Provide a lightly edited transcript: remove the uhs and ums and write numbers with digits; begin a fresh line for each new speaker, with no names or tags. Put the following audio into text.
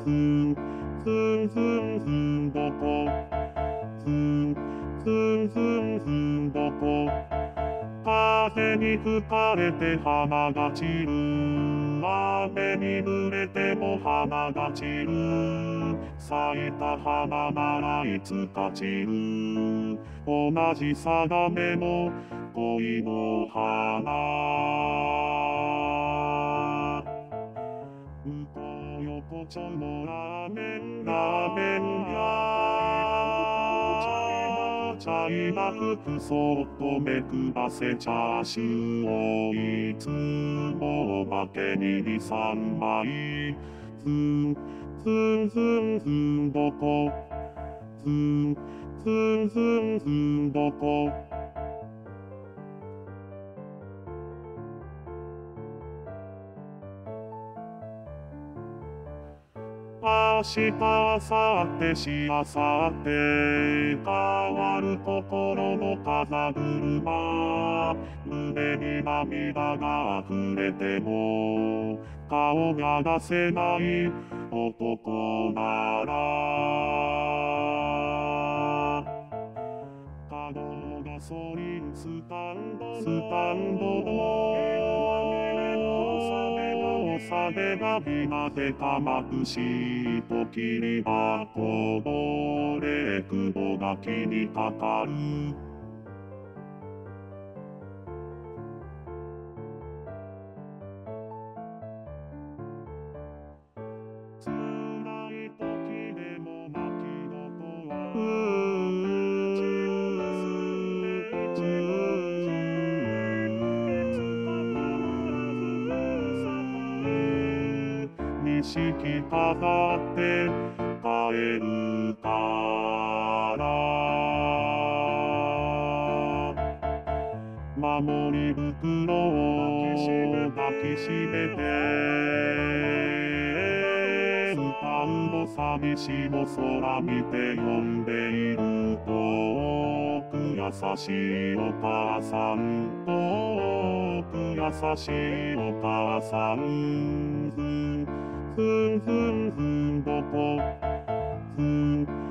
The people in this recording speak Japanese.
ふん、ふんふんふんどこ、ふん、ふんふんふんどこ。風に吹かれて花が散る。雨に濡れても花が散る。咲いた花ならいつか散る。同じ定めの恋の花。向こう横丁のラーメン屋。チャイナ服そっとめくらせチャーシューをいつもおまけに2、3枚。ふん、ふんふんふんどこ。ふん、ふんふんふんどこ。明日、明後日、しあさって変わる心の風車。胸に涙が溢れても顔が出せない男なら。角ガソリンスタンドのさでがびなでかまくしときり箱のレクボが気にかかる。辛い時でも泣きどこは錦飾って帰るから守り袋を抱きしめて歌うの寂しいの空見て呼んでいる遠く優しいお母さん遠く優しいお母さんふんふんふんどこふん